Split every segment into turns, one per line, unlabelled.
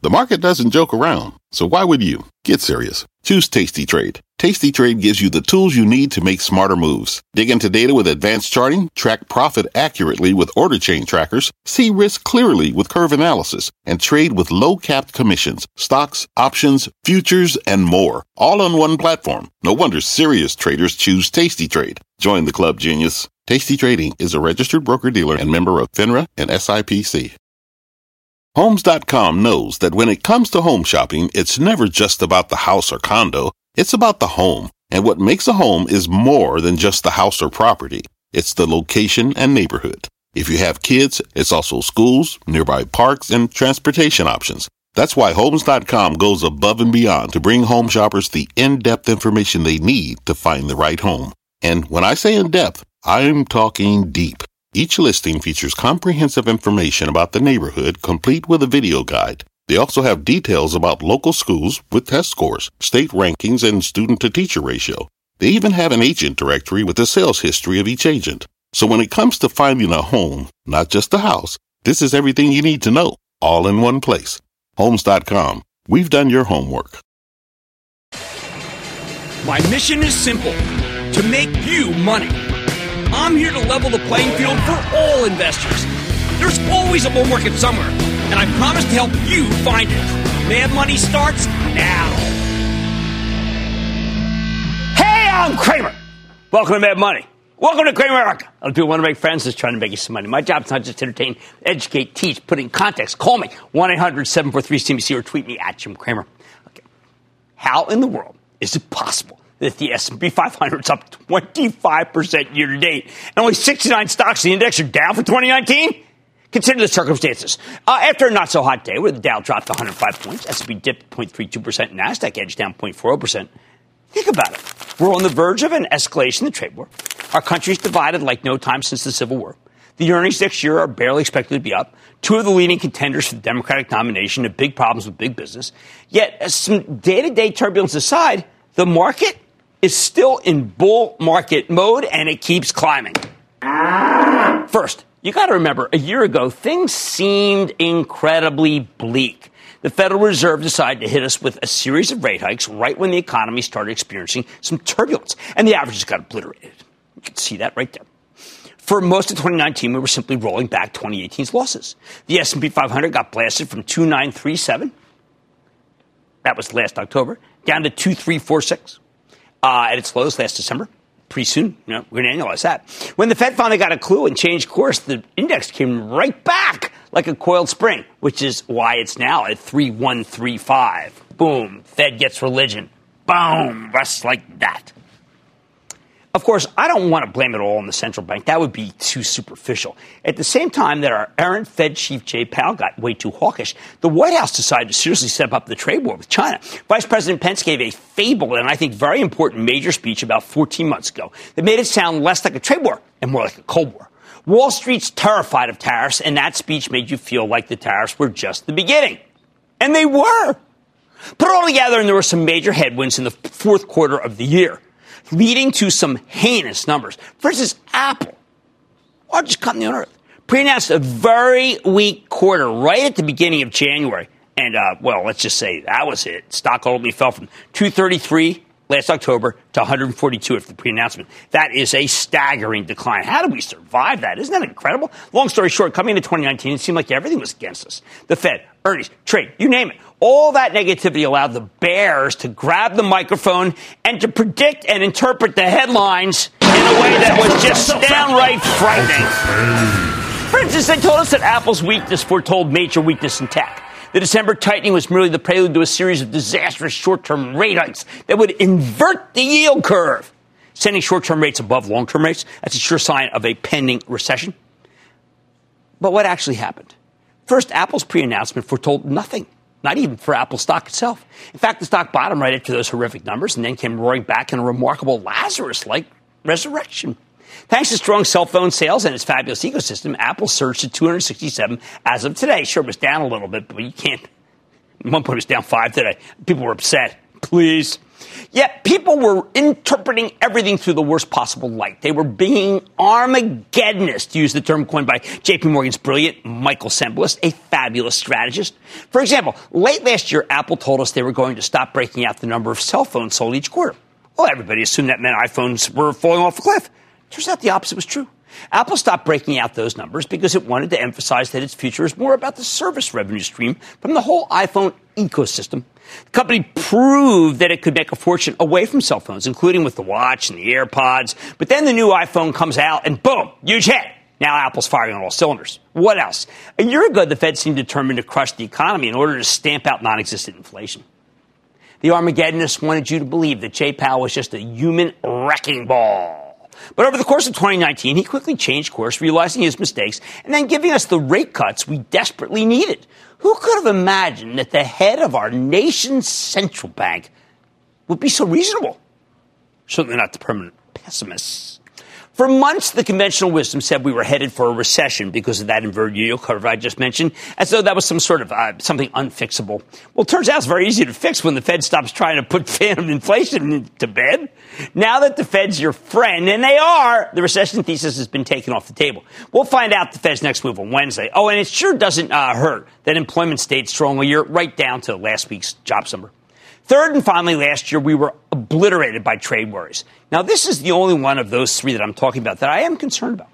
The market doesn't joke around, so why would you? Get serious. Choose Tasty Trade. Tasty Trade gives you the tools you need to make smarter moves. Dig into data with advanced charting, track profit accurately with order chain trackers, see risk clearly with curve analysis, and trade with low-capped commissions, stocks, options, futures, and more. All on one platform. No wonder serious traders choose Tasty Trade. Join the club, genius. Tasty Trading is a registered broker-dealer and member of FINRA and SIPC. Homes.com knows that when it comes to home shopping, it's never just about the house or condo. It's about the home. And what makes a home is more than just the house or property. It's the location and neighborhood. If you have kids, it's also schools, nearby parks, and transportation options. That's why Homes.com goes above and beyond to bring home shoppers the in-depth information they need to find the right home. And when I say in-depth, I'm talking deep. Each listing features comprehensive information about the neighborhood, complete with a video guide. They also have details about local schools with test scores, state rankings, and student-to-teacher ratio. They even have an agent directory with the sales history of each agent. So when it comes to finding a home, not just a house, this is everything you need to know, all in one place. Homes.com. We've done your homework.
My mission is simple: to make you money. I'm here to level the playing field for all investors. There's always a bull market somewhere, and I promise to help you find it. Mad Money starts now. Hey, I'm Kramer. Welcome to Mad Money. Welcome to Kramer America. Other people want to make friends, just trying to make you some money. My job's not just to entertain, educate, teach, put in context. Call me, 1-800-743-CNBC, or tweet me at Jim Kramer. Okay. How in the world is it possible that the S&P 500 is up 25% year-to-date, and only 69 stocks in the index are down for 2019? Consider the circumstances. After a not-so-hot day where the Dow dropped 105 points, S&P dipped 0.32%, NASDAQ edged down 0.40%. Think about it. We're on the verge of an escalation in the trade war. Our country's divided like no time since the Civil War. The earnings next year are barely expected to be up. Two of the leading contenders for the Democratic nomination have big problems with big business. Yet, some day-to-day turbulence aside, the market is still in bull market mode, and it keeps climbing. First, you got to remember, a year ago, things seemed incredibly bleak. The Federal Reserve decided to hit us with a series of rate hikes right when the economy started experiencing some turbulence, and the averages got obliterated. You can see that right there. For most of 2019, we were simply rolling back 2018's losses. The S&P 500 got blasted from 2937. That was last October, down to 2346. At its lowest last December. Pretty soon, we're going to annualize that. When the Fed finally got a clue and changed course, the index came right back like a coiled spring, which is why it's now at 3135. Boom. Fed gets religion. Boom. Just like that. Of course, I don't want to blame it all on the central bank. That would be too superficial. At the same time that our errant Fed chief Jay Powell got way too hawkish, the White House decided to seriously step up the trade war with China. Vice President Pence gave a fabled and I think very important major speech about 14 months ago that made it sound less like a trade war and more like a Cold War. Wall Street's terrified of tariffs, and that speech made you feel like the tariffs were just the beginning. And they were. Put it all together, and there were some major headwinds in the fourth quarter of the year, leading to some heinous numbers. For instance, Apple, largest company on earth, pre-announced a very weak quarter right at the beginning of January. And, let's just say that was it. Stock only fell from 233 last October to 142 after the pre-announcement. That is a staggering decline. How did we survive that? Isn't that incredible? Long story short, coming into 2019, it seemed like everything was against us. The Fed, earnings, trade, you name it. All that negativity allowed the bears to grab the microphone and to predict and interpret the headlines in a way that was just downright frightening. For instance, they told us that Apple's weakness foretold major weakness in tech. The December tightening was merely the prelude to a series of disastrous short-term rate hikes that would invert the yield curve, sending short-term rates above long-term rates. That's a sure sign of a pending recession. But what actually happened? First, Apple's pre-announcement foretold nothing. Not even for Apple stock itself. In fact, the stock bottomed right after those horrific numbers and then came roaring back in a remarkable Lazarus-like resurrection. Thanks to strong cell phone sales and its fabulous ecosystem, Apple surged to 267 as of today. Sure, it was down a little bit, but you can't. At one point, it was down 5 today. People were upset. Please. Yet people were interpreting everything through the worst possible light. They were being Armageddonists, to use the term coined by J.P. Morgan's brilliant Michael Semblist, a fabulous strategist. For example, late last year, Apple told us they were going to stop breaking out the number of cell phones sold each quarter. Well, everybody assumed that meant iPhones were falling off a cliff. Turns out the opposite was true. Apple stopped breaking out those numbers because it wanted to emphasize that its future is more about the service revenue stream from the whole iPhone ecosystem. The company proved that it could make a fortune away from cell phones, including with the watch and the AirPods. But then the new iPhone comes out and boom, huge hit. Now Apple's firing on all cylinders. What else? A year ago, the Fed seemed determined to crush the economy in order to stamp out non-existent inflation. The Armageddonists wanted you to believe that Jay Powell was just a human wrecking ball. But over the course of 2019, he quickly changed course, realizing his mistakes, and then giving us the rate cuts we desperately needed. Who could have imagined that the head of our nation's central bank would be so reasonable? Certainly not the permanent pessimists. For months, the conventional wisdom said we were headed for a recession because of that inverted yield curve I just mentioned, as though that was some sort of something unfixable. Well, it turns out it's very easy to fix when the Fed stops trying to put phantom inflation to bed. Now that the Fed's your friend, and they are, the recession thesis has been taken off the table. We'll find out the Fed's next move on Wednesday. Oh, and it sure doesn't hurt that employment stayed strong all year, right down to last week's jobs number. Third and finally, last year, we were obliterated by trade worries. Now, this is the only one of those three that I'm talking about that I am concerned about.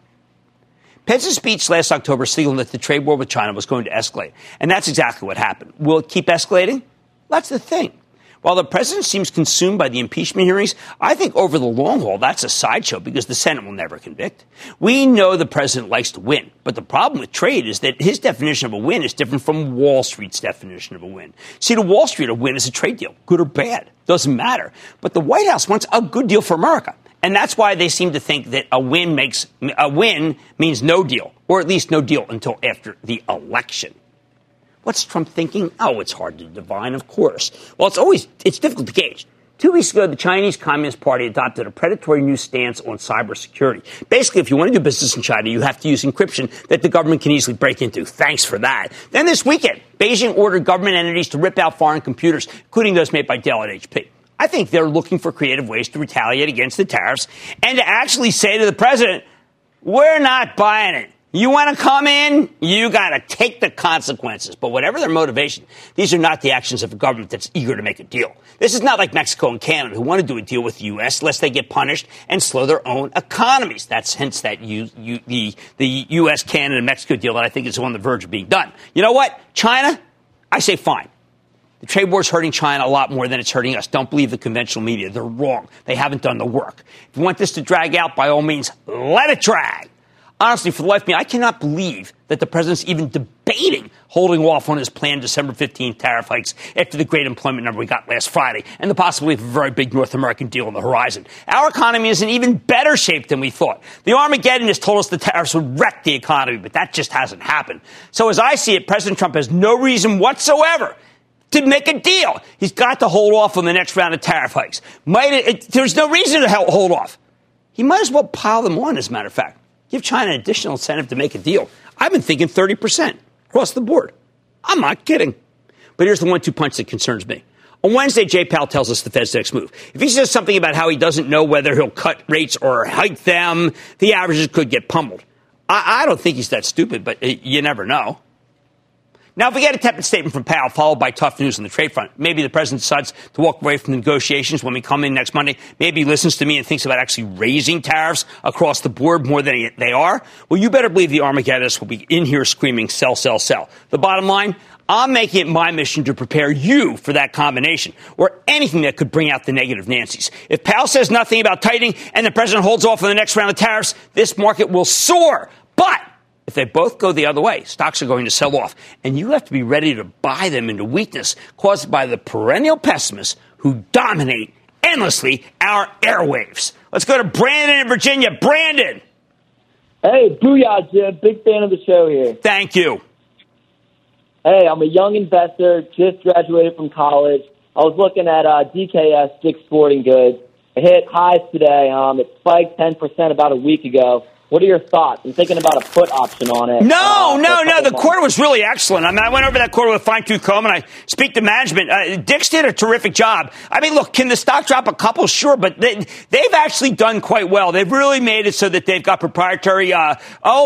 Pence's speech last October signaled that the trade war with China was going to escalate. And that's exactly what happened. Will it keep escalating? That's the thing. While the president seems consumed by the impeachment hearings, I think over the long haul, that's a sideshow because the Senate will never convict. We know the president likes to win, but the problem with trade is that his definition of a win is different from Wall Street's definition of a win. See, to Wall Street, a win is a trade deal, good or bad, doesn't matter. But the White House wants a good deal for America. And that's why they seem to think that a win means no deal, or at least no deal until after the election. What's Trump thinking? Oh, it's hard to divine, of course. Well, it's difficult to gauge. 2 weeks ago, the Chinese Communist Party adopted a predatory new stance on cybersecurity. Basically, if you want to do business in China, you have to use encryption that the government can easily break into. Thanks for that. Then this weekend, Beijing ordered government entities to rip out foreign computers, including those made by Dell and HP. I think they're looking for creative ways to retaliate against the tariffs and to actually say to the president, we're not buying it. You want to come in, you got to take the consequences. But whatever their motivation, these are not the actions of a government that's eager to make a deal. This is not like Mexico and Canada, who want to do a deal with the U.S. lest they get punished and slow their own economies. That's hence that the U.S., Canada, and Mexico deal that I think is on the verge of being done. You know what? China, I say fine. The trade war is hurting China a lot more than it's hurting us. Don't believe the conventional media. They're wrong. They haven't done the work. If you want this to drag out, by all means, let it drag. Honestly, for the life of me, I cannot believe that the president's even debating holding off on his planned December 15th tariff hikes after the great employment number we got last Friday and the possibility of a very big North American deal on the horizon. Our economy is in even better shape than we thought. The Armageddonists told us the tariffs would wreck the economy, but that just hasn't happened. So as I see it, President Trump has no reason whatsoever to make a deal. He's got to hold off on the next round of tariff hikes. There's no reason to hold off. He might as well pile them on, as a matter of fact. Give China an additional incentive to make a deal. I've been thinking 30% across the board. I'm not kidding. But here's the 1-2 punch that concerns me. On Wednesday, Jay Powell tells us the Fed's next move. If he says something about how he doesn't know whether he'll cut rates or hike them, the averages could get pummeled. I don't think he's that stupid, but you never know. Now, if we get a tepid statement from Powell, followed by tough news on the trade front, maybe the president decides to walk away from the negotiations when we come in next Monday. Maybe he listens to me and thinks about actually raising tariffs across the board more than they are. Well, you better believe the Armageddonists will be in here screaming, sell, sell, sell. The bottom line, I'm making it my mission to prepare you for that combination or anything that could bring out the negative Nancy's. If Powell says nothing about tightening and the president holds off on the next round of tariffs, this market will soar. But if they both go the other way, stocks are going to sell off, and you have to be ready to buy them into weakness caused by the perennial pessimists who dominate endlessly our airwaves. Let's go to Brandon in Virginia. Brandon.
Hey, booyah, Jim. Big fan of the show here.
Thank you.
Hey, I'm a young investor, just graduated from college. I was looking at DKS, Dick's Sporting Goods. It hit highs today. It spiked 10% about a week ago. What are your thoughts? I'm thinking about a put option on it.
No. The quarter was really excellent. I mean, I went over that quarter with a fine-tooth comb, and I speak to management. Dick's did a terrific job. I mean, look, can the stock drop a couple? Sure, but they've actually done quite well. They've really made it so that they've got proprietary line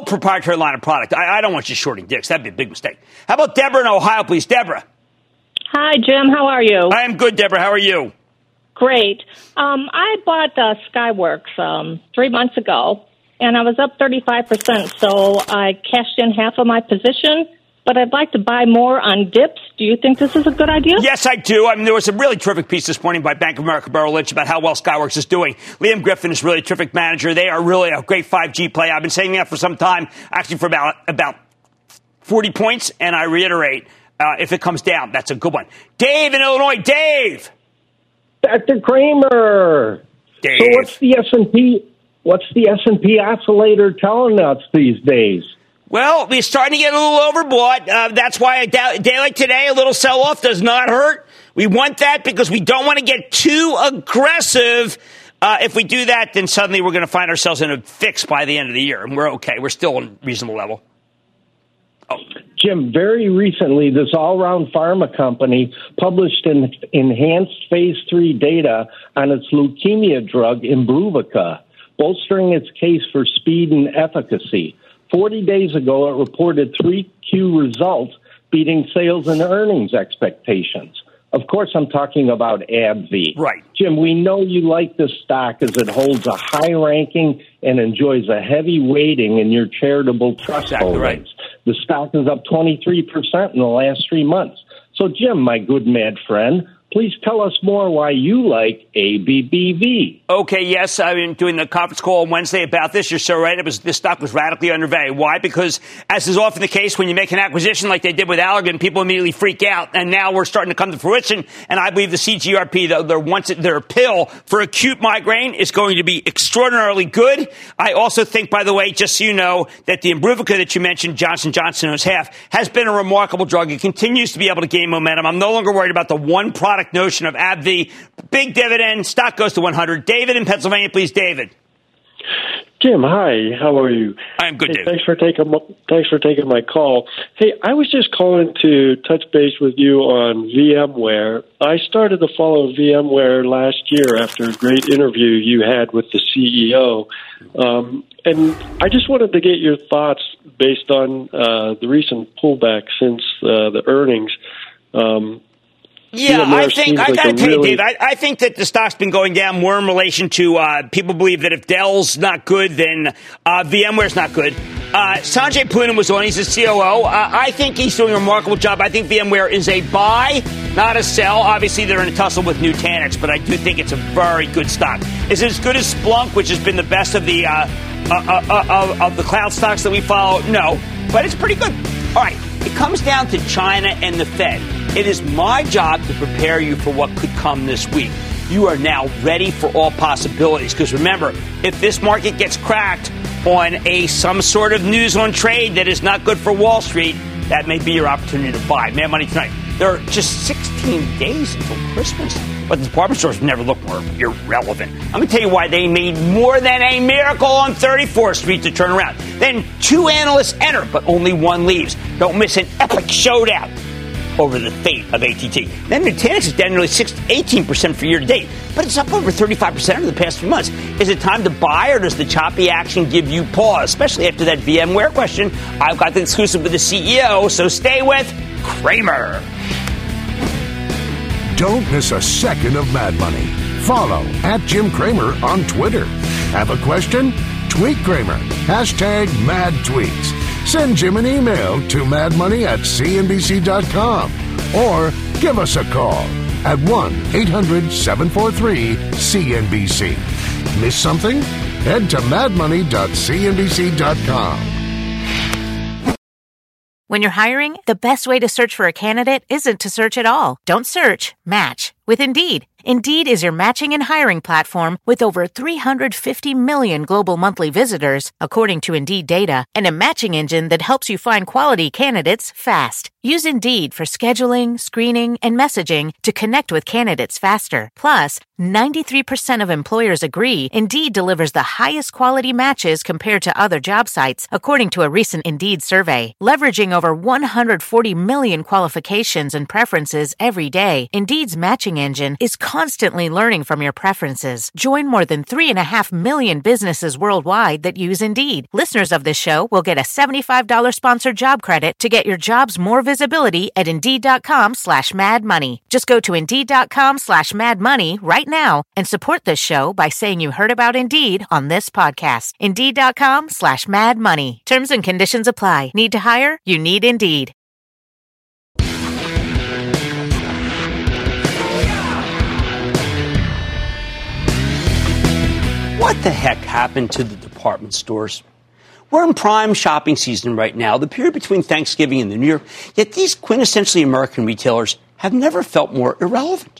of product. I don't want you shorting Dick's. That'd be a big mistake. How about Deborah in Ohio, please? Deborah.
Hi, Jim. How are you?
I am good, Deborah. How are you?
Great. I bought Skyworks 3 months ago, and I was up 35%, so I cashed in half of my position, but I'd like to buy more on dips. Do you think this is a good idea?
Yes, I do. I mean, there was a really terrific piece this morning by Bank of America Merrill Lynch about how well Skyworks is doing. Liam Griffin is really a terrific manager. They are really a great 5G play. I've been saying that for some time, actually for about 40 points, and I reiterate, if it comes down, that's a good one. Dave in Illinois. Dave!
Dr. Kramer.
Dave.
So what's the S&P oscillator telling us these days?
Well, we're starting to get a little overbought. That's why a day like today, a little sell-off does not hurt. We want that because we don't want to get too aggressive. If we do that, then suddenly we're going to find ourselves in a fix by the end of the year, and we're okay. We're still on a reasonable level. Oh.
Jim, very recently, this all-round pharma company published an enhanced phase 3 data on its leukemia drug, Imbruvica, bolstering its case for speed and efficacy. 40 days ago, it reported 3Q results, beating sales and earnings expectations. Of course, I'm talking about AbbVie.
Right.
Jim, we know you like this stock as it holds a high ranking and enjoys a heavy weighting in your charitable trust holdings. Right. The stock is up 23% in the last 3 months. So, Jim, my good mad friend, please tell us more why you like ABBV.
Okay, yes, I've been doing the conference call on Wednesday about this. You're so right. This stock was radically undervalued. Why? Because, as is often the case, when you make an acquisition like they did with Allergan, people immediately freak out. And now we're starting to come to fruition. And I believe the CGRP, their pill for acute migraine, is going to be extraordinarily good. I also think, by the way, just so you know, that the Imbruvica that you mentioned, Johnson & Johnson owns half, has been a remarkable drug. It continues to be able to gain momentum. I'm no longer worried about the one product notion of AbbVie. Big dividend. Stock goes to 100. David in Pennsylvania, please. David.
Jim, hi. How are you?
I'm good, David.
Thanks for taking my call. Hey, I was just calling to touch base with you on VMware. I started to follow VMware last year after a great interview you had with the CEO. And I just wanted to get your thoughts based on the recent pullback since the earnings.
Yeah, I got to tell you, Dave, I think that the stock's been going down more in relation to people believe that if Dell's not good, then VMware's not good. Sanjay Poonen was on. He's the COO. I think he's doing a remarkable job. I think VMware is a buy, not a sell. Obviously, they're in a tussle with Nutanix, but I do think it's a very good stock. Is it as good as Splunk, which has been the best of the cloud stocks that we follow? No, but it's pretty good. All right, it comes down to China and the Fed. It is my job to prepare you for what could come this week. You are now ready for all possibilities. Because remember, if this market gets cracked on some sort of news on trade that is not good for Wall Street, that may be your opportunity to buy. Mad Money tonight. There are just 16 days until Christmas. But the department stores never look more irrelevant. I'm going to tell you why they made more than a miracle on 34th Street to turn around. Then 2 analysts enter, but only 1 leaves. Don't miss an epic showdown over the fate of AT&T. Then Nutanix is down nearly 18% for year to date, but it's up over 35% over the past few months. Is it time to buy, or does the choppy action give you pause, especially after that VMware question? I've got the exclusive with the CEO, so stay with Kramer.
Don't miss a second of Mad Money. Follow @Jim Kramer on Twitter. Have a question? Tweet Kramer. #MadTweets. Send Jim an email to madmoney@cnbc.com or give us a call at 1-800-743-CNBC. Miss something? Head to madmoney.cnbc.com.
When you're hiring, the best way to search for a candidate isn't to search at all. Don't search, match with Indeed. Indeed is your matching and hiring platform with over 350 million global monthly visitors, according to Indeed data, and a matching engine that helps you find quality candidates fast. Use Indeed for scheduling, screening, and messaging to connect with candidates faster. Plus, 93% of employers agree Indeed delivers the highest quality matches compared to other job sites, according to a recent Indeed survey. Leveraging over 140 million qualifications and preferences every day, Indeed's matching engine is constantly learning from your preferences. Join more than 3.5 million businesses worldwide that use Indeed. Listeners of this show will get a $75 sponsored job credit to get your jobs more visibility at Indeed.com/madmoney. Just go to Indeed.com/madmoney right now and support this show by saying you heard about Indeed on this podcast. Indeed.com/madmoney. Terms and conditions apply. Need to hire? You need Indeed.
What the heck happened to the department stores? We're in prime shopping season right now, the period between Thanksgiving and the New Year, yet these quintessentially American retailers have never felt more irrelevant.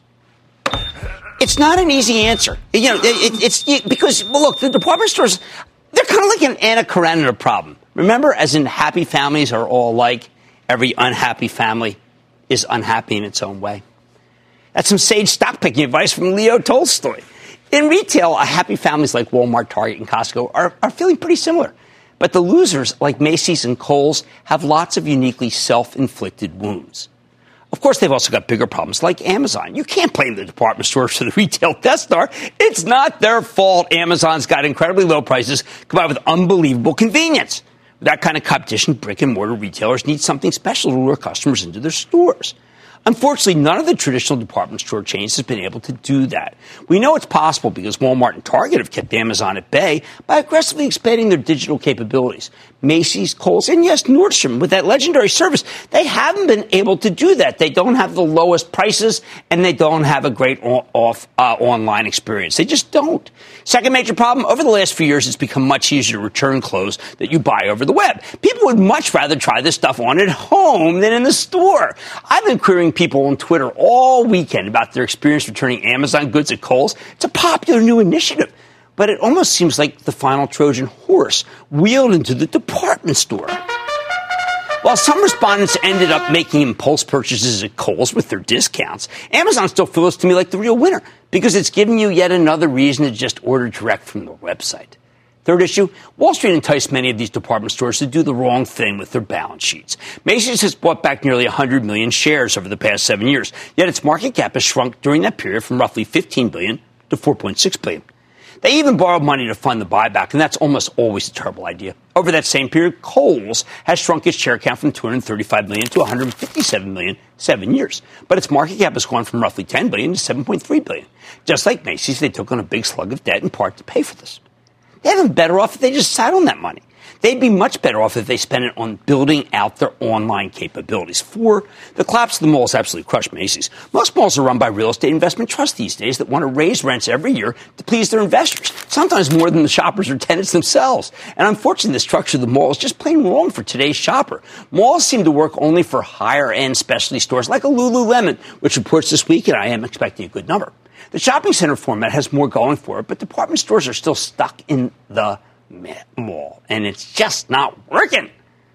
It's not an easy answer. It's because, well, look, the department stores, they're kind of like an Anna Karenina problem. Remember, as in happy families are all alike, every unhappy family is unhappy in its own way. That's some sage stock-picking advice from Leo Tolstoy. In retail, happy families like Walmart, Target, and Costco are feeling pretty similar. But the losers, like Macy's and Kohl's, have lots of uniquely self-inflicted wounds. Of course, they've also got bigger problems like Amazon. You can't blame the department stores for the retail Death Star. It's not their fault. Amazon's got incredibly low prices combined with unbelievable convenience. With that kind of competition, brick-and-mortar retailers need something special to lure customers into their stores. Unfortunately, none of the traditional department store chains has been able to do that. We know it's possible because Walmart and Target have kept Amazon at bay by aggressively expanding their digital capabilities. Macy's, Kohl's, and yes, Nordstrom, with that legendary service, they haven't been able to do that. They don't have the lowest prices, and they don't have a great online experience. They just don't. Second major problem, over the last few years, it's become much easier to return clothes that you buy over the web. People would much rather try this stuff on at home than in the store. I've been querying people on Twitter all weekend about their experience returning Amazon goods at Kohl's. It's a popular new initiative, but it almost seems like the final Trojan horse wheeled into the department store. While some respondents ended up making impulse purchases at Kohl's with their discounts, Amazon still feels to me like the real winner because it's giving you yet another reason to just order direct from the website. Third issue, Wall Street enticed many of these department stores to do the wrong thing with their balance sheets. Macy's has bought back nearly 100 million shares over the past 7 years, yet its market cap has shrunk during that period from roughly $15 billion to $4.6 billion. They even borrowed money to fund the buyback, and that's almost always a terrible idea. Over that same period, Kohl's has shrunk its share count from 235 million to 157 million 7 years. But its market cap has gone from roughly 10 billion to 7.3 billion. Just like Macy's, they took on a big slug of debt in part to pay for this. They'd have been better off if they just sat on that money. They'd be much better off if they spent it on building out their online capabilities. 4, the collapse of the malls absolutely crushed Macy's. Most malls are run by real estate investment trusts these days that want to raise rents every year to please their investors, sometimes more than the shoppers or tenants themselves. And unfortunately, the structure of the mall is just plain wrong for today's shopper. Malls seem to work only for higher-end specialty stores like a Lululemon, which reports this week, and I am expecting a good number. The shopping center format has more going for it, but department stores are still stuck in the mall, and it's just not working.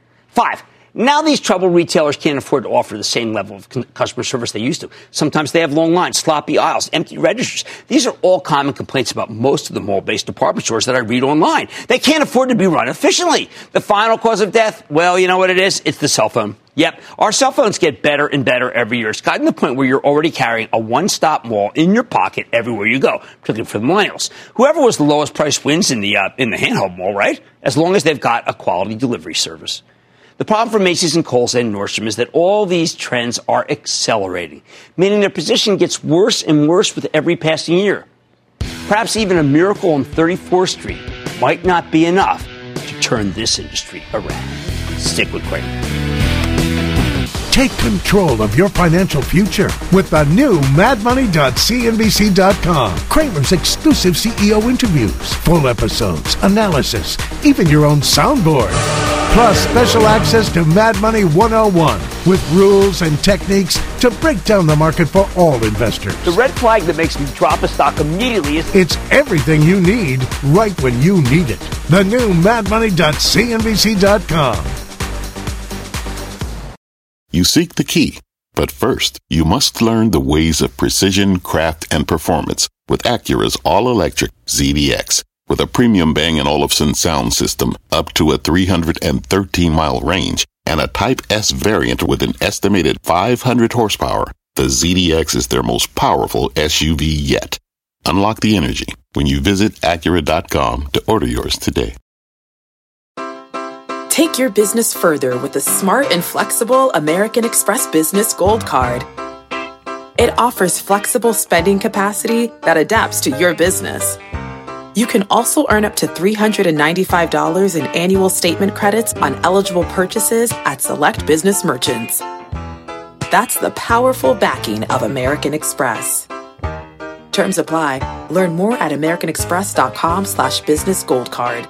5, now these troubled retailers can't afford to offer the same level of customer service they used to. Sometimes they have long lines, sloppy aisles, empty registers. These are all common complaints about most of the mall-based department stores that I read online. They can't afford to be run efficiently. The final cause of death, well, you know what it is? It's the cell phone. Yep, our cell phones get better and better every year. It's gotten to the point where you're already carrying a one-stop mall in your pocket everywhere you go, particularly for the millennials. Whoever was the lowest price wins in the handheld mall, right? As long as they've got a quality delivery service. The problem for Macy's and Kohl's and Nordstrom is that all these trends are accelerating, meaning their position gets worse and worse with every passing year. Perhaps even a miracle on 34th Street might not be enough to turn this industry around. Stick with Kramer.
Take control of your financial future with the new madmoney.cnbc.com. Kramer's exclusive CEO interviews, full episodes, analysis, even your own soundboard. Plus, special access to Mad Money 101 with rules and techniques to break down the market for all investors.
The red flag that makes me drop a stock immediately is...
It's everything you need right when you need it. The new madmoney.cnbc.com.
You seek the key, but first, you must learn the ways of precision, craft, and performance with Acura's all-electric ZDX. With a premium Bang & Olufsen sound system up to a 313-mile range and a Type S variant with an estimated 500 horsepower, the ZDX is their most powerful SUV yet. Unlock the energy when you visit Acura.com to order yours today.
Take your business further with the smart and flexible American Express Business Gold Card. It offers flexible spending capacity that adapts to your business. You can also earn up to $395 in annual statement credits on eligible purchases at select business merchants. That's the powerful backing of American Express. Terms apply. Learn more at americanexpress.com/business gold card.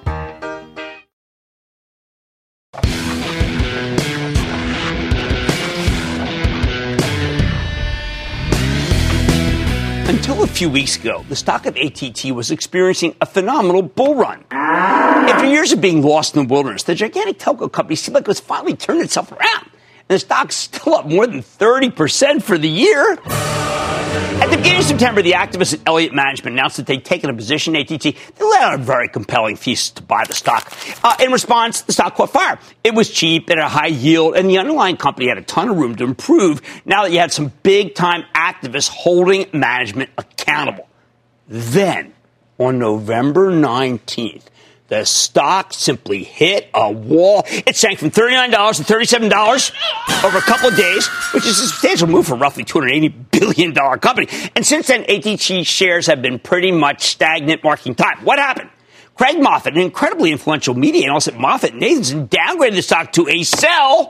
Until a few weeks ago, the stock of AT&T was experiencing a phenomenal bull run. After years of being lost in the wilderness, the gigantic telco company seemed like it was finally turning itself around. And the stock's still up more than 30% for the year. At the beginning of September, the activists at Elliott Management announced that they'd taken a position in AT&T. They laid out a very compelling thesis to buy the stock. In response, the stock caught fire. It was cheap, it had a high yield, and the underlying company had a ton of room to improve now that you had some big-time activists holding management accountable. Then, on November 19th, the stock simply hit a wall. It sank from $39 to $37 over a couple of days, which is a substantial move for a roughly $280 billion company. And since then, AT&T shares have been pretty much stagnant, marking time. What happened? Craig Moffett, an incredibly influential media analyst at MoffettNathanson, downgraded the stock to a sell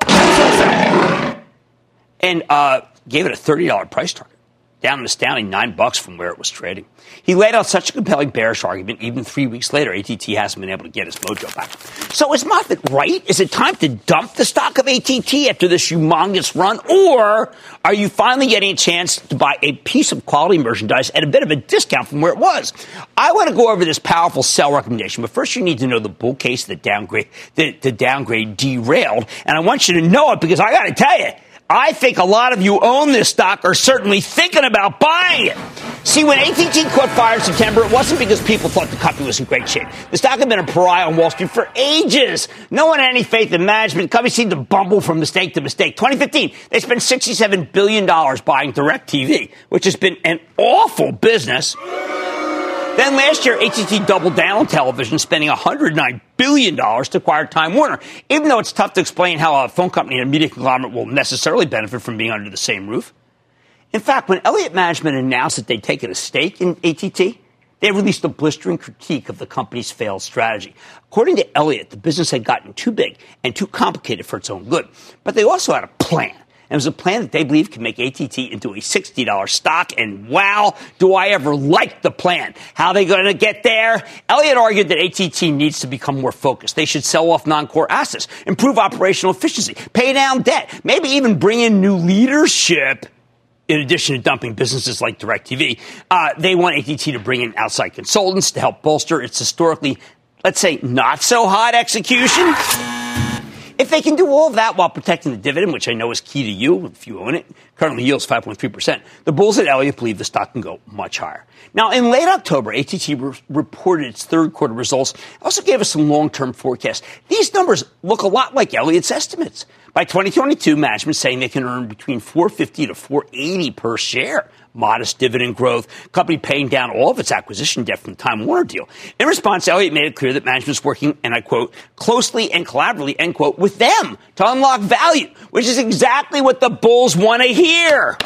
and gave it a $30 price target, down an astounding $9 from where it was trading. He laid out such a compelling bearish argument, even 3 weeks later, AT&T hasn't been able to get his mojo back. So is Moffett right? Is it time to dump the stock of AT&T after this humongous run? Or are you finally getting a chance to buy a piece of quality merchandise at a bit of a discount from where it was? I want to go over this powerful sell recommendation, but first you need to know the bull case that the downgrade derailed. And I want you to know it because I got to tell you, I think a lot of you own this stock are certainly thinking about buying it. See, when AT&T caught fire in September, it wasn't because people thought the company was in great shape. The stock had been a pariah on Wall Street for ages. No one had any faith in management. The company seemed to bumble from mistake to mistake. 2015, they spent $67 billion buying DirecTV, which has been an awful business. Then last year, AT&T doubled down on television, spending $109 billion to acquire Time Warner. Even though it's tough to explain how a phone company and a media conglomerate will necessarily benefit from being under the same roof. In fact, when Elliott Management announced that they'd taken a stake in AT&T, they released a blistering critique of the company's failed strategy. According to Elliott, the business had gotten too big and too complicated for its own good. But they also had a plan. And it was a plan that they believe can make AT&T into a $60 stock. And wow, do I ever like the plan. How are they going to get there? Elliott argued that AT&T needs to become more focused. They should sell off non-core assets, improve operational efficiency, pay down debt, maybe even bring in new leadership. In addition to dumping businesses like DirecTV, they want AT&T to bring in outside consultants to help bolster its historically, let's say, not so hot execution. If they can do all of that while protecting the dividend, which I know is key to you if you own it, currently yields 5.3%, the bulls at Elliott believe the stock can go much higher. Now, in late October, AT&T reported its third quarter results. It also gave us some long-term forecasts. These numbers look a lot like Elliott's estimates. By 2022, management saying they can earn between $4.50 to $4.80 per share. Modest dividend growth, company paying down all of its acquisition debt from the Time Warner deal. In response, Elliott made it clear that management's working, and I quote, closely and collaboratively, end quote, with them to unlock value, which is exactly what the bulls want to hear.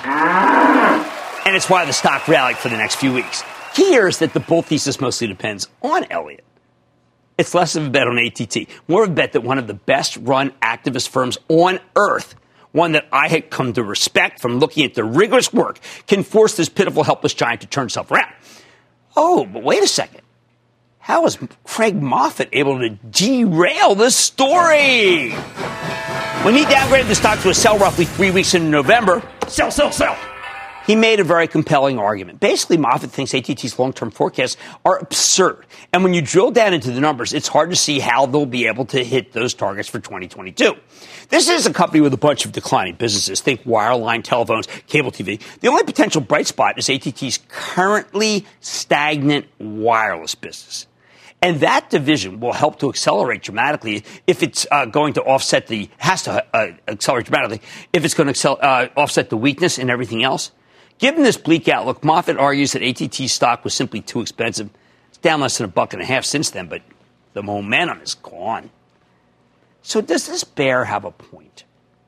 And it's why the stock rallied for the next few weeks. Key here is that the bull thesis mostly depends on Elliott. It's less of a bet on AT&T, more of a bet that one of the best-run activist firms on earth, one that I had come to respect from looking at the rigorous work, can force this pitiful, helpless giant to turn itself around. Oh, but wait a second. How is Craig Moffett able to derail this story? When he downgraded the stock to a sell roughly 3 weeks into November, sell, he made a very compelling argument. Basically, Moffett thinks AT&T's long-term forecasts are absurd. And when you drill down into the numbers, it's hard to see how they'll be able to hit those targets for 2022. This is a company with a bunch of declining businesses. Think wireline, telephones, cable TV. The only potential bright spot is AT&T's currently stagnant wireless business. And that division will help to accelerate dramatically if it's going to offset accelerate dramatically if it's going to offset the weakness in everything else. Given this bleak outlook, Moffett argues that AT&T's stock was simply too expensive. It's down less than $1.50 since then, but the momentum is gone. So does this bear have a point?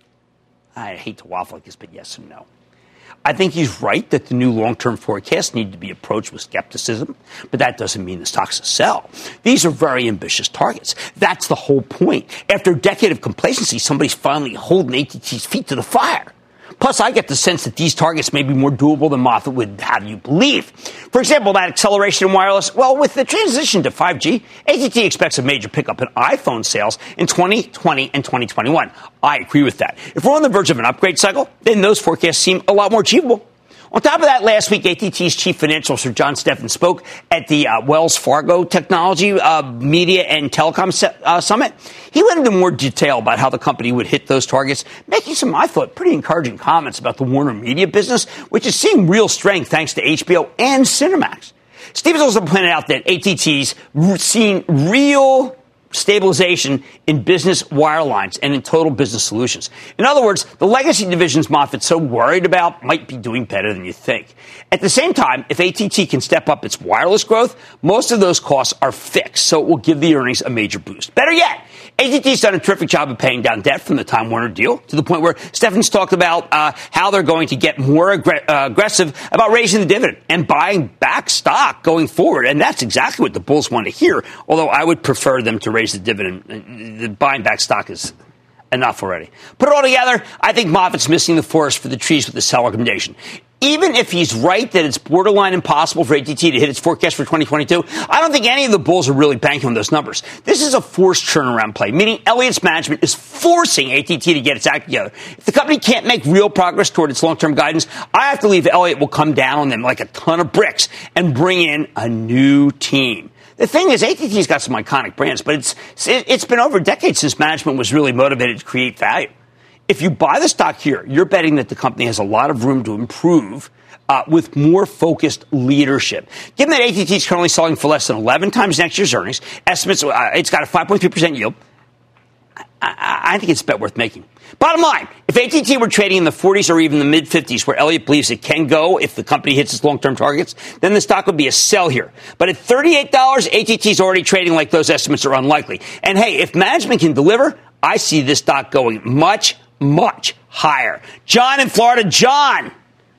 I hate to waffle like this, but yes and no. I think he's right that the new long-term forecasts need to be approached with skepticism, but that doesn't mean the stock's a sell. These are very ambitious targets. That's the whole point. After a decade of complacency, somebody's finally holding AT&T's feet to the fire. Plus, I get the sense that these targets may be more doable than Moffett would have you believe. For example, that acceleration in wireless, well, with the transition to 5G, AT&T expects a major pickup in iPhone sales in 2020 and 2021. I agree with that. If we're on the verge of an upgrade cycle, then those forecasts seem a lot more achievable. On top of that, last week, AT&T's chief financial officer, John Steffen, spoke at the Wells Fargo Technology, Media and Telecom Summit. He went into more detail about how the company would hit those targets, making some, I thought, pretty encouraging comments about the Warner Media business, which is seeing real strength thanks to HBO and Cinemax. Stevens also pointed out that AT&T's seen real stabilization in business wirelines and in total business solutions. In other words, the legacy divisions Moffitt's so worried about might be doing better than you think. At the same time, if AT&T can step up its wireless growth, most of those costs are fixed, so it will give the earnings a major boost. Better yet, AT&T's done a terrific job of paying down debt from the Time Warner deal to the point where Steffen's talked about how they're going to get more aggressive about raising the dividend and buying back stock going forward. And that's exactly what the bulls want to hear, although I would prefer them to raise the dividend. The buying back stock is enough already. Put it all together, I think Moffitt's missing the forest for the trees with the sell recommendation. Even if he's right that it's borderline impossible for AT&T to hit its forecast for 2022, I don't think any of the bulls are really banking on those numbers. This is a forced turnaround play, meaning Elliott's management is forcing AT&T to get its act together. If the company can't make real progress toward its long-term guidance, I have to believe Elliott will come down on them like a ton of bricks and bring in a new team. The thing is, AT&T's got some iconic brands, but it's been over a decade since management was really motivated to create value. If you buy the stock here, you're betting that the company has a lot of room to improve with more focused leadership. Given that AT&T is currently selling for less than 11 times next year's earnings, estimates it's got a 5.3% yield. I think it's a bet worth making. Bottom line, if AT&T were trading in the 40s or even the mid-50s, where Elliott believes it can go if the company hits its long-term targets, then the stock would be a sell here. But at $38, AT&T is already trading like those estimates are unlikely. And hey, if management can deliver, I see this stock going much, much higher. John in Florida. John.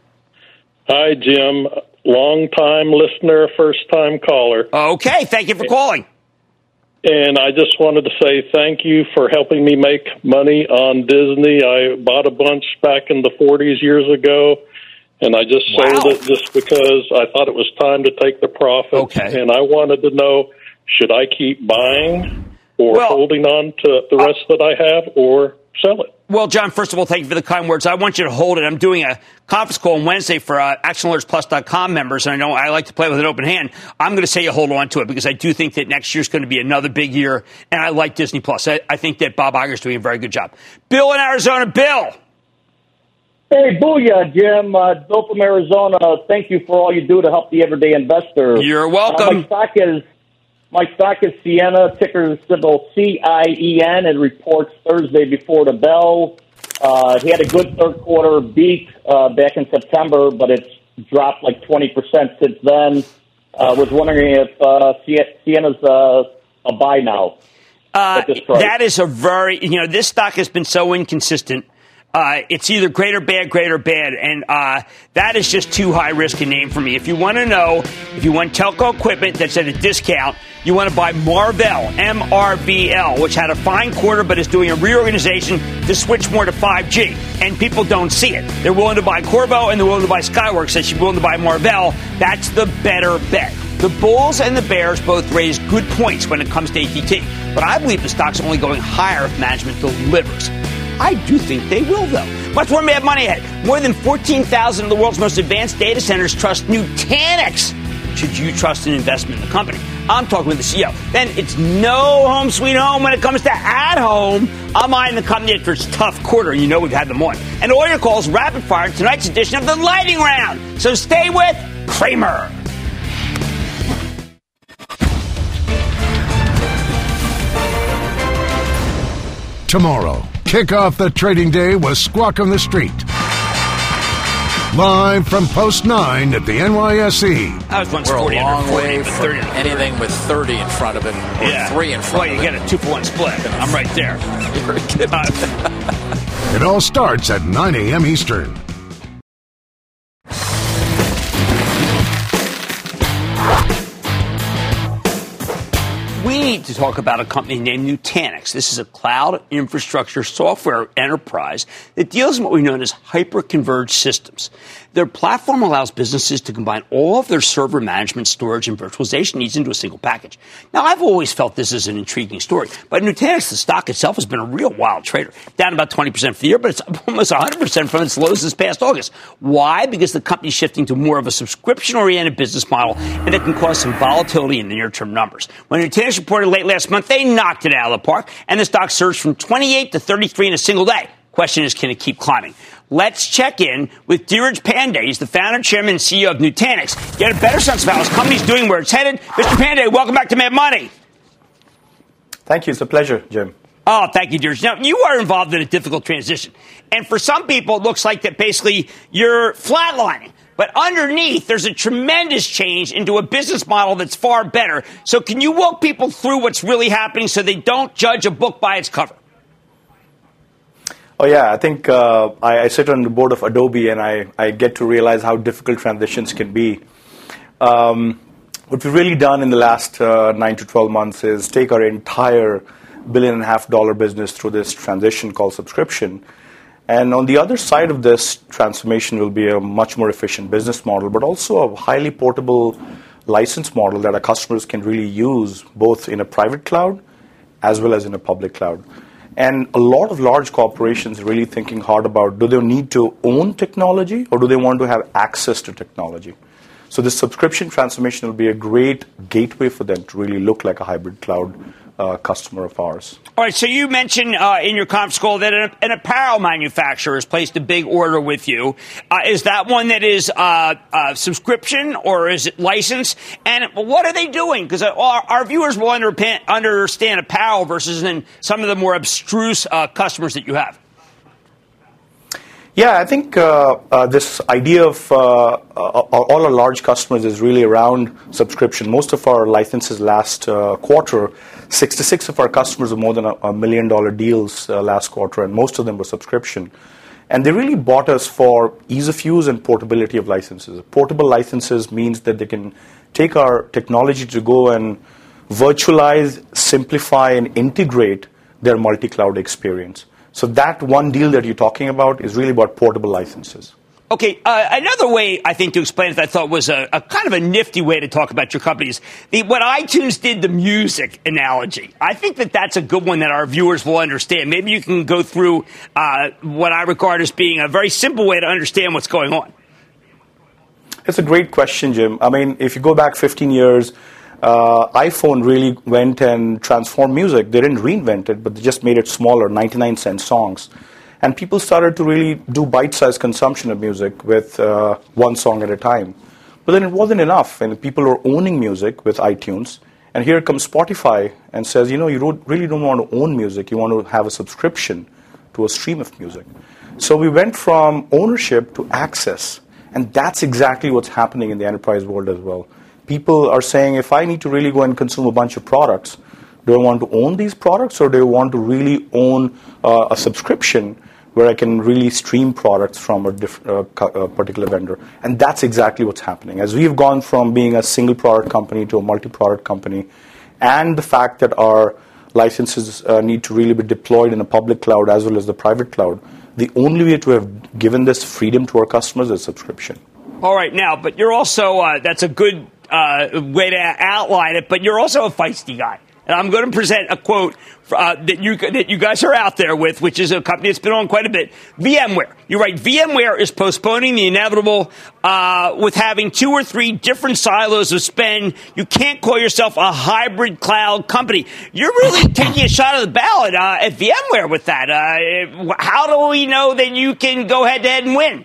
Hi, Jim. Long-time listener, first-time caller.
Okay, thank you for calling.
And I just wanted to say thank you for helping me make money on Disney. I bought a bunch back in the 40s years ago, and I just sold it just because I thought it was time to take the profit.
Okay.
And I wanted to know, should I keep buying or holding on to the rest that I have or sell it?
Well, John, first of all, thank you for the kind words. I want you to hold it. I'm doing a conference call on Wednesday for ActionAlertsPlus.com members, and I know I like to play with an open hand. I'm going to say you hold on to it because I do think that next year's going to be another big year, and I like Disney Plus. I think that Bob Iger's doing a very good job. Bill in Arizona. Bill.
Hey, booyah, Jim. Bill from Arizona. Thank you for all you do to help the everyday investor.
You're welcome.
My stock is Ciena, ticker symbol CIEN. It reports Thursday before the bell. He had a good third quarter beat back in September, but it's dropped like 20% since then. Was wondering if Ciena's a buy now.
That is a very, this stock has been so inconsistent. It's either great or bad, and that is just too high risk a name for me. If you want to know, if you want telco equipment that's at a discount, you want to buy Marvell, MRVL, which had a fine quarter but is doing a reorganization to switch more to 5G, and people don't see it. They're willing to buy Qorvo and they're willing to buy Skyworks, so you're willing to buy Marvell. That's the better bet. The bulls and the bears both raise good points when it comes to AT&T, but I believe the stock's only going higher if management delivers. I do think they will, though. Much more Mad Money ahead. More than 14,000 of the world's most advanced data centers trust Nutanix. Should you trust an investment in the company? I'm talking with the CEO. Then it's no home sweet home when it comes to at home. I'm eyeing the company after its tough quarter. You know we've had them on. And all your calls rapid fire in tonight's edition of the Lightning Round. So stay with Cramer.
Tomorrow, kick off the trading day with Squawk on the Street. Live from Post 9 at the NYSE.
I was once
We're
40
a long
under 40,
way
but
from
30
anything with 30 in front of it or 3 in front of it.
Well, you get a 2-for-1 split. I'm right there.
You're kidding.
It all starts at 9 a.m. Eastern.
We need to talk about a company named Nutanix. This is a cloud infrastructure software enterprise that deals in what we know as hyper-converged systems. Their platform allows businesses to combine all of their server management, storage, and virtualization needs into a single package. Now, I've always felt this is an intriguing story, but Nutanix, the stock itself, has been a real wild trader. Down about 20% for the year, but it's up almost 100% from its lows this past August. Why? Because the company's shifting to more of a subscription-oriented business model, and it can cause some volatility in the near-term numbers. When Nutanix reported late last month, they knocked it out of the park, and the stock surged from 28 to 33 in a single day. Question is, can it keep climbing? Let's check in with Dheeraj Pandey. He's the founder, chairman, and CEO of Nutanix. Get a better sense of how his company's doing, where it's headed. Mr. Pandey, welcome back to Mad Money.
Thank you. It's a pleasure, Jim.
Oh, thank you, Dheeraj. Now, you are involved in a difficult transition. And for some people, it looks like that basically you're flatlining. But underneath, there's a tremendous change into a business model that's far better. So can you walk people through what's really happening so they don't judge a book by its cover?
Oh, yeah. I think I sit on the board of Adobe, and I get to realize how difficult transitions can be. What we've really done in the last 9 to 12 months is take our entire $1.5 billion business through this transition called subscription. And on the other side of this transformation will be a much more efficient business model, but also a highly portable license model that our customers can really use both in a private cloud as well as in a public cloud. And a lot of large corporations are really thinking hard about, do they need to own technology or do they want to have access to technology? So this subscription transformation will be a great gateway for them to really look like a hybrid cloud customer of ours.
All right, so you mentioned in your conference call that an apparel manufacturer has placed a big order with you. Is that one that is subscription or is it licensed? And what are they doing? Because our viewers will understand apparel versus in some of the more abstruse customers that you have.
Yeah, I think this idea of all our large customers is really around subscription. Most of our licenses last quarter, 66 of our customers were more than $1 million deals last quarter, and most of them were subscription. And they really bought us for ease of use and portability of licenses. Portable licenses means that they can take our technology to go and virtualize, simplify, and integrate their multi-cloud experience. So that one deal that you're talking about is really about portable licenses.
Okay, another way, I think, to explain it that I thought was a kind of a nifty way to talk about your company is what iTunes did, the music analogy. I think that that's a good one that our viewers will understand. Maybe you can go through what I regard as being a very simple way to understand what's going on.
It's a great question, Jim. I mean, if you go back 15 years, iPhone really went and transformed music. They didn't reinvent it, but they just made it smaller, 99-cent songs. And people started to really do bite-sized consumption of music with one song at a time. But then it wasn't enough, and people were owning music with iTunes. And here comes Spotify and says, you know, really don't want to own music. You want to have a subscription to a stream of music. So we went from ownership to access. And that's exactly what's happening in the enterprise world as well. People are saying, if I need to really go and consume a bunch of products, do I want to own these products or do I want to really own a subscription where I can really stream products from a particular vendor? And that's exactly what's happening. As we've gone from being a single product company to a multi-product company, and the fact that our licenses need to really be deployed in a public cloud as well as the private cloud, the only way to have given this freedom to our customers is subscription.
All right, now, but you're also, that's a good way to outline it, but you're also a feisty guy. And I'm going to present a quote that you guys are out there with, which is a company that's been on quite a bit. VMware. You're right. VMware is postponing the inevitable with having 2 or 3 different silos of spend. You can't call yourself a hybrid cloud company. You're really taking a shot at the ballot at VMware with that. How do we know that you can go head-to-head and win?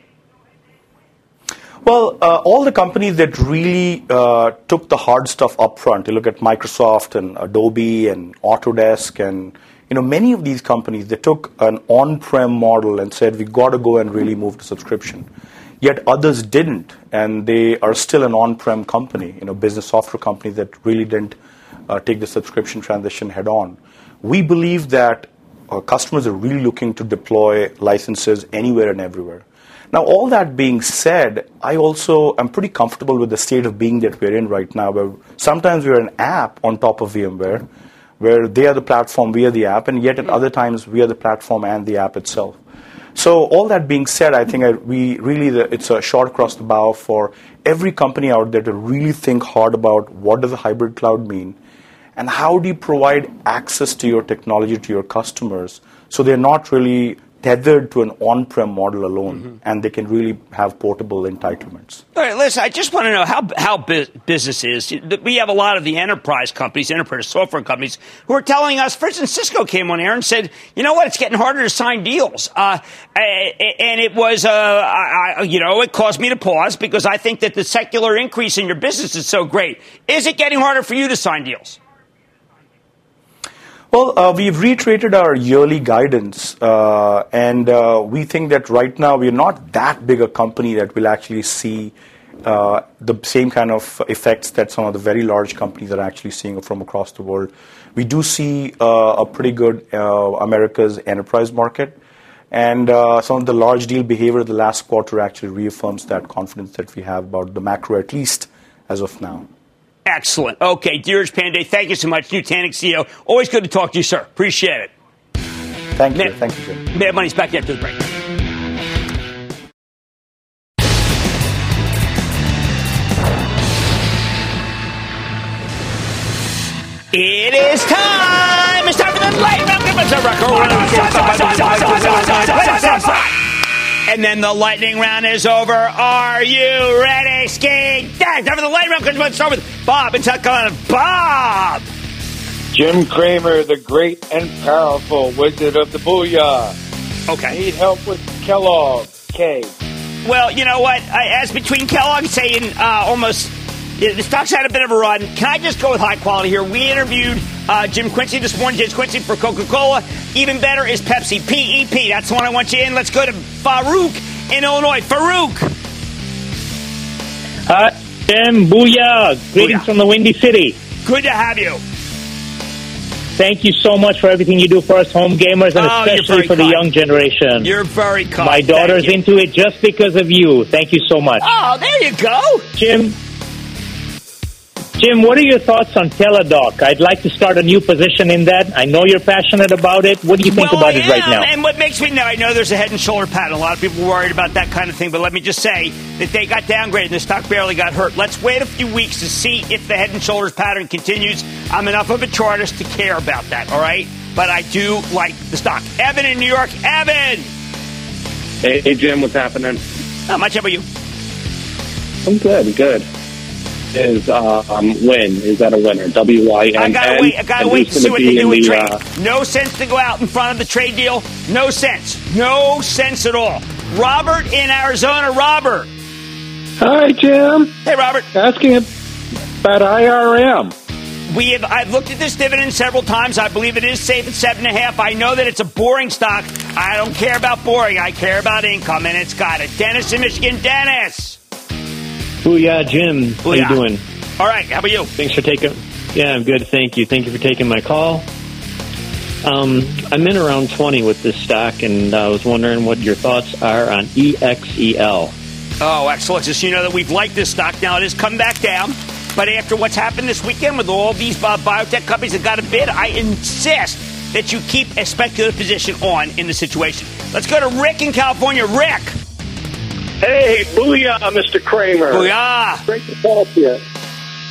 Well, all the companies that really took the hard stuff up front, you look at Microsoft and Adobe and Autodesk and, many of these companies, they took an on-prem model and said, we've got to go and really move to subscription. Yet others didn't, and they are still an on-prem company, business software companies that really didn't take the subscription transition head on. We believe that customers are really looking to deploy licenses anywhere and everywhere. Now, all that being said, I also am pretty comfortable with the state of being that we're in right now, where sometimes we're an app on top of VMware, where they are the platform, we are the app, and yet at other times we are the platform and the app itself. So all that being said, I think it's a shot across the bow for every company out there to really think hard about what does a hybrid cloud mean, and how do you provide access to your technology to your customers so they're not really tethered to an on-prem model alone, and they can really have portable entitlements.
All right, listen, I just want to know how business is. We have a lot of the enterprise companies, enterprise software companies, who are telling us, for instance, Cisco came on air and said, you know what, it's getting harder to sign deals. And it was, it caused me to pause because I think that the secular increase in your business is so great. Is it getting harder for you to sign deals?
Well, we've reiterated our yearly guidance, and we think that right now we're not that big a company that will actually see the same kind of effects that some of the very large companies are actually seeing from across the world. We do see a pretty good America's enterprise market, and some of the large deal behavior of the last quarter actually reaffirms that confidence that we have about the macro, at least as of now.
Excellent. Okay, Dheeraj Pandey, thank you so much. Nutanix CEO. Always good to talk to you, sir. Appreciate it.
Thank you. Thank you, Jim.
Mad Money's back after the break. It is time. It's time for the lightning round. And then the lightning round is over. Are you ready, Ski? Time for the lightning round. Let's start with Bob in South Carolina. Bob.
Jim Cramer, the great and powerful wizard of the booyah.
Okay.
Need help with Kellogg. K.
Well, you know what? As between Kellogg and saying the stock's had a bit of a run. Can I just go with high quality here? We interviewed Jim Quincy this morning, James Quincy for Coca-Cola. Even better is Pepsi, PEP. That's the one I want you in. Let's go to Farouk in Illinois. Farouk.
Hi, Jim. Booyah. Greetings from the Windy City.
Good to have you.
Thank you so much for everything you do for us home gamers, and especially for the young generation.
You're very kind.
My daughter's into it just because of you. Thank you so much.
Oh, there you go.
Jim, what are your thoughts on Teladoc? I'd like to start a new position in that. I know you're passionate about it. What do you think about it right now?
And what makes me know, I know there's a head and shoulder pattern. A lot of people are worried about that kind of thing, but let me just say that they got downgraded and the stock barely got hurt. Let's wait a few weeks to see if the head and shoulders pattern continues. I'm enough of a chartist to care about that, all right? But I do like the stock. Evan in New York. Evan!
Hey, Jim, what's happening?
Not much. How about you?
I'm good. Is Win. Is that a winner? WYN.
I gotta wait to see what they do with trade. No sense to go out in front of the trade deal. No sense at all. Robert in Arizona. Robert.
Hi, Jim.
Hey, Robert.
Asking about IRM.
I've looked at this dividend several times. I believe it is safe at 7.5. I know that it's a boring stock. I don't care about boring. I care about income, and it's got it. Dennis in Michigan. Dennis.
Booyah, Jim. How you doing?
All right. How about you?
Thanks for taking. Yeah, I'm good. Thank you. Thank you for taking my call. I'm in around 20 with this stock, and I was wondering what your thoughts are on EXEL.
Oh, excellent. Just so you know that we've liked this stock. Now, it has come back down. But after what's happened this weekend with all these biotech companies that got a bid, I insist that you keep a speculative position on in the situation. Let's go to Rick in California. Rick.
Hey, booyah, Mr. Cramer.
Booyah.
Great to talk to you.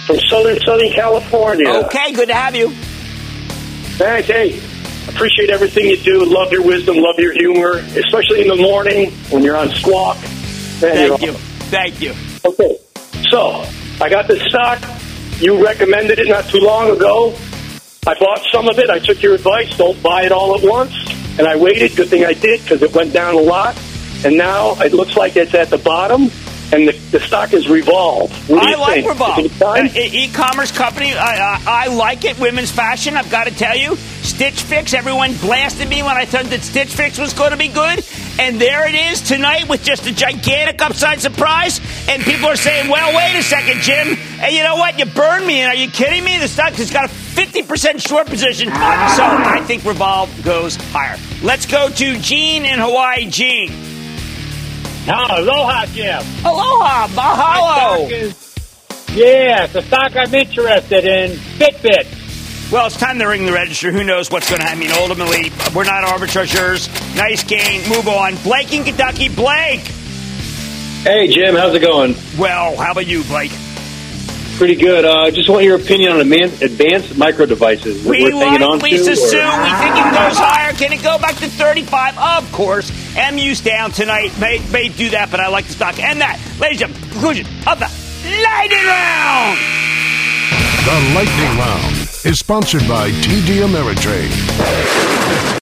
from Southern California.
Okay, good to have you.
Thanks. Hey, appreciate everything you do. Love your wisdom. Love your humor, especially in the morning when you're on Squawk.
Thank you. Thank you.
Okay, so I got this stock. You recommended it not too long ago. I bought some of it. I took your advice. Don't buy it all at once. And I waited. Good thing I did because it went down a lot. And now it looks like it's at the bottom. And the stock is Revolve. What do you
like
think?
Revolve. E-commerce company. I like it. Women's fashion, I've got to tell you. Stitch Fix. Everyone blasted me when I thought that Stitch Fix was going to be good. And there it is tonight with just a gigantic upside surprise. And people are saying, well, wait a second, Jim. Hey, you know what? You burned me. And are you kidding me? The stock has got a 50% short position. So I think Revolve goes higher. Let's go to Gene in Hawaii. Gene.
Aloha, Jim.
Aloha, mahalo.
Yeah, the stock I'm interested in, Fitbit.
Well, it's time to ring the register. Who knows what's going to happen? I mean, ultimately, we're not arbitrageurs. Nice gain. Move on. Blake in Kentucky. Blake.
Hey, Jim. How's it going?
Well, how about you, Blake?
Pretty good. Just want your opinion on advanced micro devices.
We like Lisa Sue. We think it goes higher. Can it go back to 35? Of course. MU's down tonight. May do that, but I like the stock. And that, ladies and gentlemen, conclusion of the Lightning Round.
The Lightning Round is sponsored by TD Ameritrade.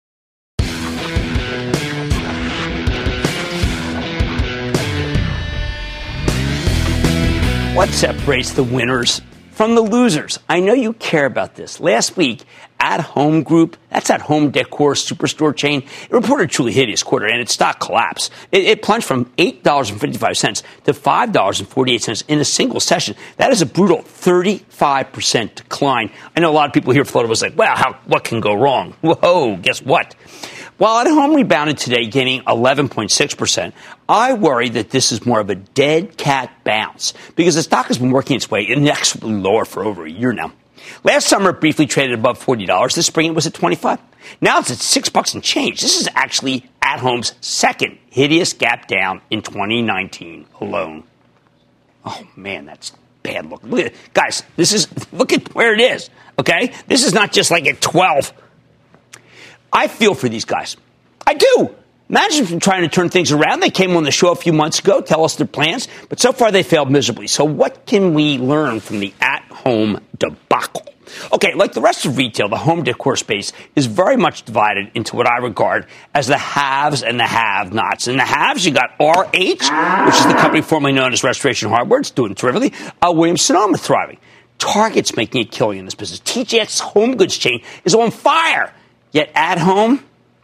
What separates the winners from the losers? I know you care about this. Last week, At Home Group, that's that home decor superstore chain, it reported a truly hideous quarter, and its stock collapsed. It plunged from $8.55 to $5.48 in a single session. That is a brutal 35% decline. I know a lot of people here thought it was like, wow, what can go wrong? Whoa, guess what? While At Home rebounded today, gaining 11.6%, I worry that this is more of a dead cat bounce because the stock has been working its way inexorably lower for over a year now. Last summer, it briefly traded above $40. This spring, it was at $25. Now it's at $6 and change. This is actually At Home's second hideous gap down in 2019 alone. Oh, man, that's bad look. Look at it. Guys, look at where it is, okay? This is not just like at 12. I feel for these guys. I do. Imagine trying to turn things around. They came on the show a few months ago, tell us their plans, but so far they failed miserably. So what can we learn from the at-home debacle? Okay, like the rest of retail, the home decor space is very much divided into what I regard as the haves and the have-nots. In the haves, you got RH, which is the company formerly known as Restoration Hardware. It's doing terrifically. Williams-Sonoma thriving. Target's making a killing in this business. TJX Home Goods chain is on fire. Yet At Home,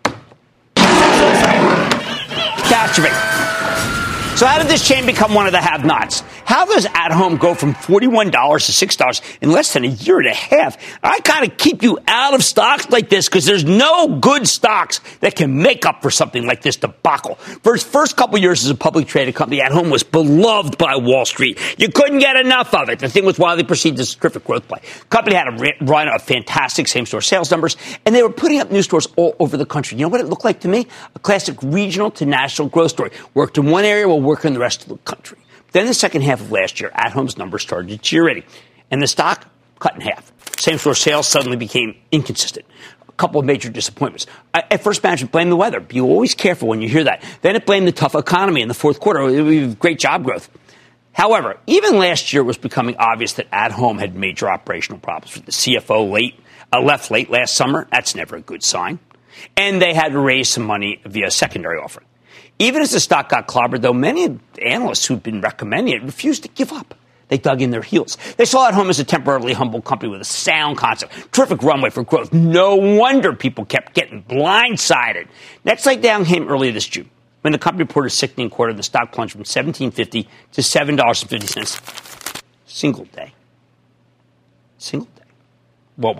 catastrophe. So how did this chain become one of the have-nots? How does At Home go from $41 to $6 in less than a year and a half? I kind of keep you out of stocks like this because there's no good stocks that can make up for something like this debacle. For its first couple years as a publicly traded company, At Home was beloved by Wall Street. You couldn't get enough of it. The thing was widely perceived as a terrific growth play. The company had a run of fantastic same-store sales numbers, and they were putting up new stores all over the country. You know what it looked like to me? A classic regional to national growth story. Worked in one area while working in the rest of the country. Then the second half of last year, At Home's numbers started deteriorating, and the stock cut in half. Same-store sales suddenly became inconsistent. A couple of major disappointments. At first, management blamed the weather. Be always careful when you hear that. Then it blamed the tough economy in the fourth quarter. It was great job growth. However, even last year it was becoming obvious that At Home had major operational problems. The CFO left late last summer. That's never a good sign. And they had to raise some money via a secondary offering. Even as the stock got clobbered, though, many analysts who've been recommending it refused to give up. They dug in their heels. They saw At Home as a temporarily humble company with a sound concept, terrific runway for growth. No wonder people kept getting blindsided. Next leg down came earlier this June, when the company reported a sickening quarter. The stock plunged from $17.50 to $7.50. Single day. What went wrong?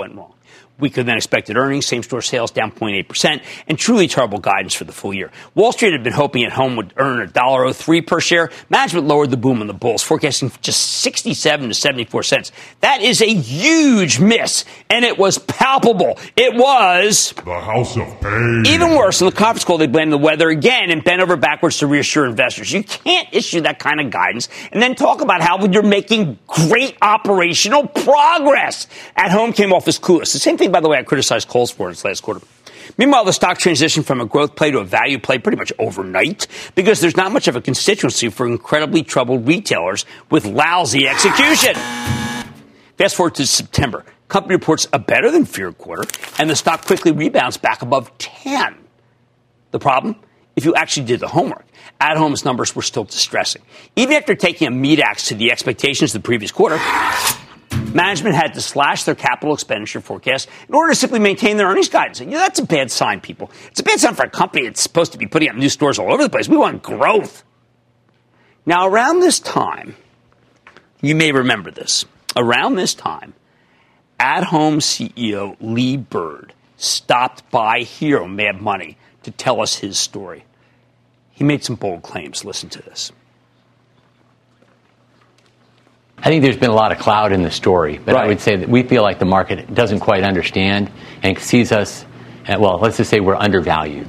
Weaker than expected earnings, same-store sales down 0.8%, and truly terrible guidance for the full year. Wall Street had been hoping at home would earn $1.03 per share. Management lowered the boom on the bulls, forecasting just 67 to 74 cents. That is a huge miss, and it was palpable. It was
the house of pain.
Even worse, in the conference call, they blamed the weather again and bent over backwards to reassure investors. You can't issue that kind of guidance and then talk about how you're making great operational progress. At home came off as clueless. The same thing, by the way, I criticized Kohl's for in its last quarter. Meanwhile, the stock transitioned from a growth play to a value play pretty much overnight because there's not much of a constituency for incredibly troubled retailers with lousy execution. Fast forward to September. Company reports a better than feared quarter, and the stock quickly rebounds back above 10. The problem? If you actually did the homework, At Home's numbers were still distressing. Even after taking a meat axe to the expectations of the previous quarter, management had to slash their capital expenditure forecast in order to simply maintain their earnings guidance. And, that's a bad sign, people. It's a bad sign for a company that's supposed to be putting up new stores all over the place. We want growth. Now, around this time, you may remember this. Around this time, At Home CEO Lee Bird stopped by here on Mad Money to tell us his story. He made some bold claims. Listen to this.
I think there's been a lot of cloud in the story, but right. I would say that we feel like the market doesn't quite understand and sees us, well, let's just say we're undervalued.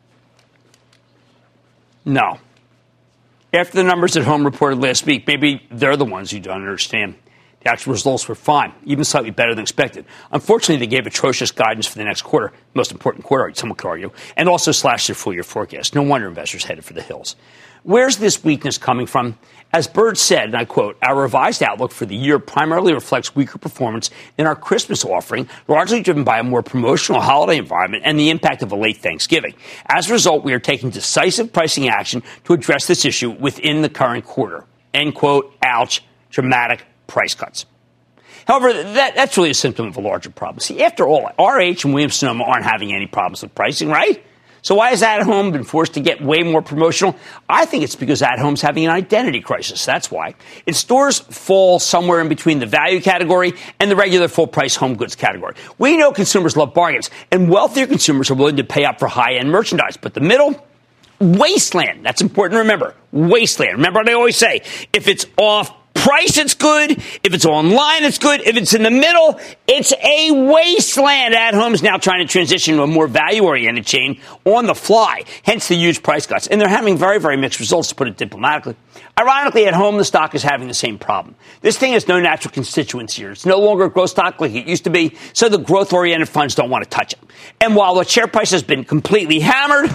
No. After the numbers At Home reported last week, maybe they're the ones who don't understand. The actual results were fine, even slightly better than expected. Unfortunately, they gave atrocious guidance for the next quarter, most important quarter, someone could argue, and also slashed their full-year forecast. No wonder investors headed for the hills. Where's this weakness coming from? As Bird said, and I quote, our revised outlook for the year primarily reflects weaker performance in our Christmas offering, largely driven by a more promotional holiday environment and the impact of a late Thanksgiving. As a result, we are taking decisive pricing action to address this issue within the current quarter. End quote. Ouch. Dramatic price cuts. However, that's really a symptom of a larger problem. See, after all, RH and Williams-Sonoma aren't having any problems with pricing, right? So why has At Home been forced to get way more promotional? I think it's because At Home's having an identity crisis. That's why. Its stores fall somewhere in between the value category and the regular full-price home goods category. We know consumers love bargains, and wealthier consumers are willing to pay up for high-end merchandise. But the middle? Wasteland. That's important to remember. Wasteland. Remember what I always say. If it's off price, it's good. If it's online, it's good. If it's in the middle, it's a wasteland. At Home's now trying to transition to a more value-oriented chain on the fly, hence the huge price cuts. And they're having very, very mixed results, to put it diplomatically. Ironically, At Home, the stock is having the same problem. This thing has no natural constituents here. It's no longer a growth stock like it used to be, so the growth-oriented funds don't want to touch it. And while the share price has been completely hammered,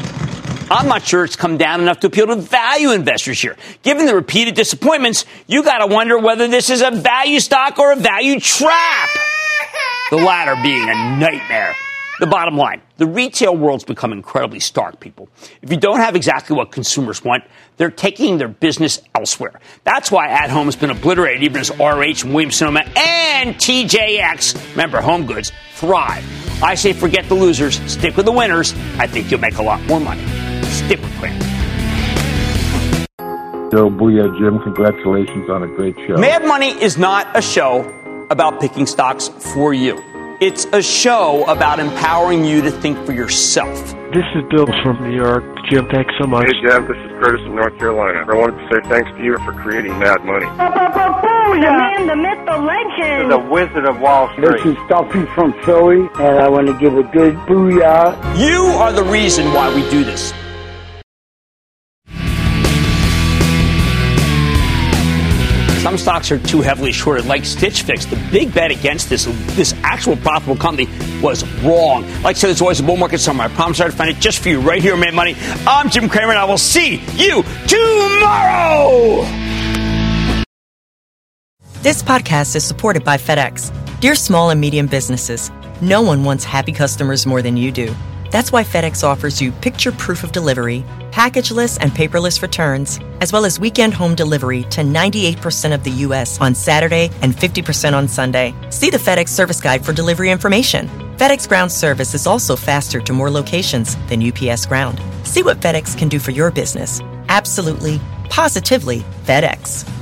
I'm not sure it's come down enough to appeal to value investors here. Given the repeated disappointments, you got to wonder whether this is a value stock or a value trap. The latter being a nightmare. The bottom line, the retail world's become incredibly stark, people. If you don't have exactly what consumers want, they're taking their business elsewhere. That's why At Home has been obliterated, even as RH and Williams-Sonoma and TJX, remember, home goods, thrive. I say forget the losers, stick with the winners. I think you'll make a lot more money. Stick with Kramer.
Yo, Booyah, Jim. Congratulations on a great show.
Mad Money is not a show about picking stocks for you. It's a show about empowering you to think for yourself.
This is Bill from New York. Jim, thanks so much.
Hey, Jim, this is Curtis from North Carolina. I wanted to say thanks to you for creating Mad Money.
The man, the myth, the legend.
The Wizard of Wall Street.
This is Stuffy from Philly, and I want to give a good booyah.
You are the reason why we do this. Some stocks are too heavily shorted, like Stitch Fix. The big bet against this actual profitable company was wrong. Like I said, there's always a bull market somewhere. I promise I'll find it just for you right here on Mad Money. I'm Jim Cramer, and I will see you tomorrow.
This podcast is supported by FedEx. Dear small and medium businesses, no one wants happy customers more than you do. That's why FedEx offers you picture proof of delivery, packageless and paperless returns, as well as weekend home delivery to 98% of the U.S. on Saturday and 50% on Sunday. See the FedEx service guide for delivery information. FedEx Ground service is also faster to more locations than UPS Ground. See what FedEx can do for your business. Absolutely, positively FedEx.